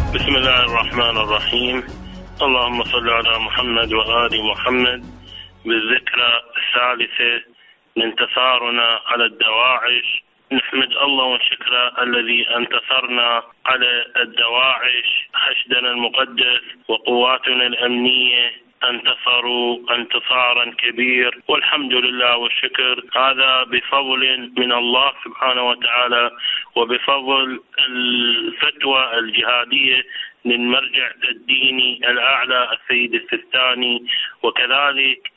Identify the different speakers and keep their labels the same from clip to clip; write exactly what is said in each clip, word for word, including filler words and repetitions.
Speaker 1: بسم الله الرحمن الرحيم. اللهم صل على محمد وآل محمد. بالذكرى الثالثة لانتصارنا على الدواعش، نحمد الله ونشكره الذي انتصرنا على الدواعش. حشدنا المقدس وقواتنا الأمنية انتصروا انتصارا كبير، والحمد لله والشكر. هذا بفضل من الله سبحانه وتعالى، وبفضل الفتوى الجهادية للمرجع الديني الأعلى السيد السيستاني، وكذلك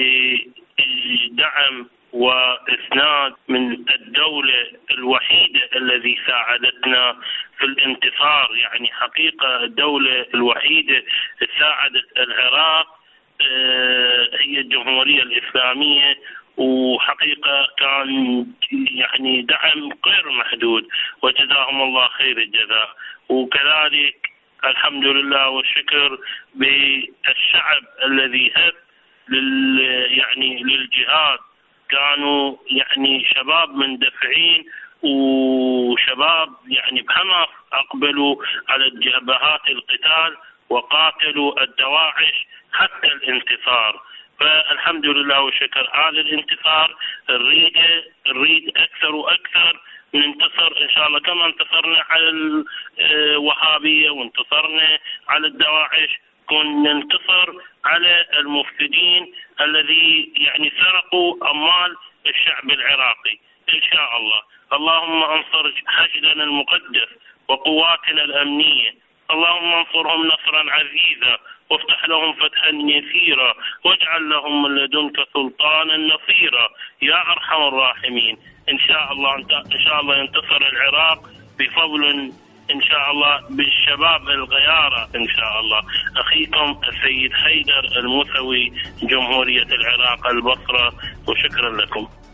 Speaker 1: بدعم وإسناد من الدولة الوحيدة الذي ساعدتنا في الانتصار. يعني حقيقة الدولة الوحيدة ساعدت العراق هي الجمهورية الإسلامية، وحقيقة كان يعني دعم غير محدود، وجزاهم الله خير الجزاء. وكذلك الحمد لله والشكر بالشعب الذي هب لل يعني للجهاد، كانوا يعني شباب مندفعين وشباب يعني بحماس أقبلوا على جبهات القتال وقاتلوا الدواعش حتى الانتصار. فالحمد لله والشكر هذا الانتصار نريد نريد أكثر وأكثر، ننتصر إن شاء الله كما انتصرنا على الوهابية وانتصرنا على الدواعش، كنا ننتصر على المفسدين الذي يعني سرقوا أموال الشعب العراقي إن شاء الله. اللهم انصر حشدنا المقدس وقواتنا الأمنية، اللهم انصرهم نصرا عزيزا، وافتح لهم فتحا يسيرا، واجعل لهم من لدنك سلطانا نصيرا يا أرحم الراحمين. إن شاء الله إن شاء الله ينتصر العراق بفضل إن شاء الله بالشباب الغيارة إن شاء الله. أخيكم السيد حيدر الموسوي، جمهورية العراق البصرة، وشكرا لكم.